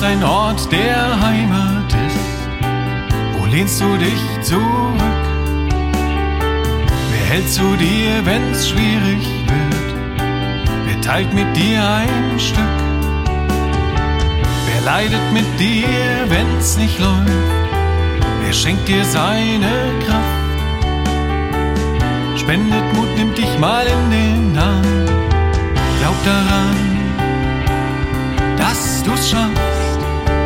ein Ort der Heimat ist, wo lehnst du dich zurück? Wer hält zu dir, wenn's schwierig wird? Wer teilt mit dir ein Stück? Wer leidet mit dir, wenn's nicht läuft? Wer schenkt dir seine Kraft? Spendet Mut, nimmt dich mal in den Arm. Glaub daran, dass du's schaffst.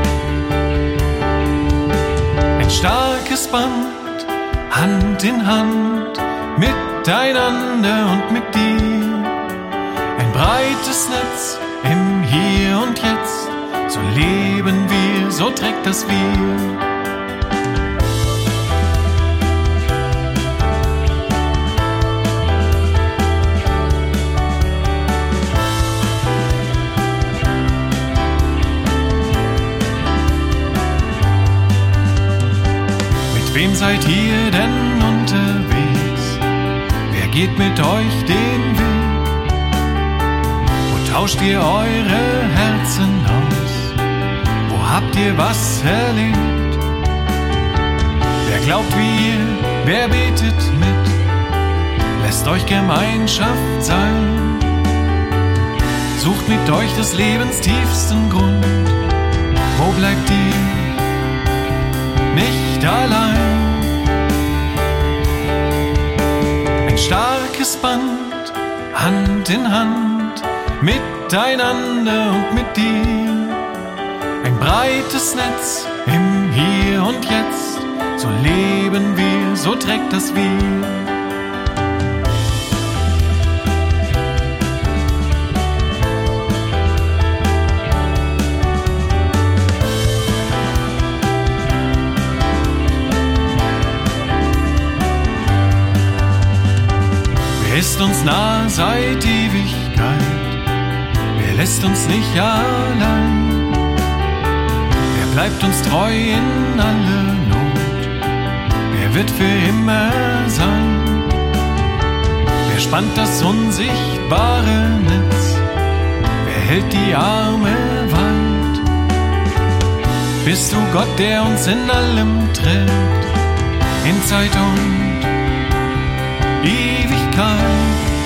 Ein starkes Band, Hand in Hand, miteinander und mit dir. Ein breites Netz im Hier und Jetzt. So leben wir, so trägt das Wir. Mit wem seid ihr denn unterwegs? Wer geht mit euch den Weg? Wo tauscht ihr eure Herzen aus? Wo habt ihr was erlebt? Wer glaubt wie ihr? Wer betet mit? Lässt euch Gemeinschaft sein? Sucht mit euch des Lebens tiefsten Grund. Wo bleibt ihr? Nicht allein. Ein starkes Band, Hand in Hand, miteinander und mit dir. Ein breites Netz im Hier und Jetzt. So leben wir, so trägt das Wir. Wer ist uns nah seit Ewigkeit? Wer lässt uns nicht allein? Wer bleibt uns treu in aller Not? Wer wird für immer sein? Wer spannt das unsichtbare Netz? Wer hält die Arme weit? Bist du Gott, der uns in allem trägt? In Zeit und Ewigkeit.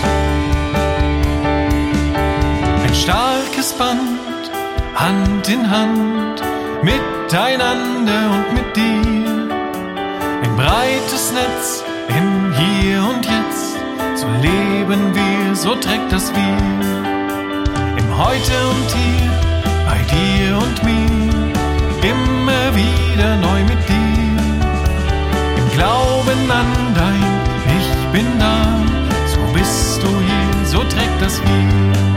Ein starkes Band, Hand in Hand, miteinander und mit dir. Ein breites Netz im Hier und Jetzt. So leben wir, so trägt das Wir. Im Heute und Hier, bei dir und mir. Immer wieder neu mit dir. Im Glauben an dein Ich bin da, so bist du hier, so trägt das Wir.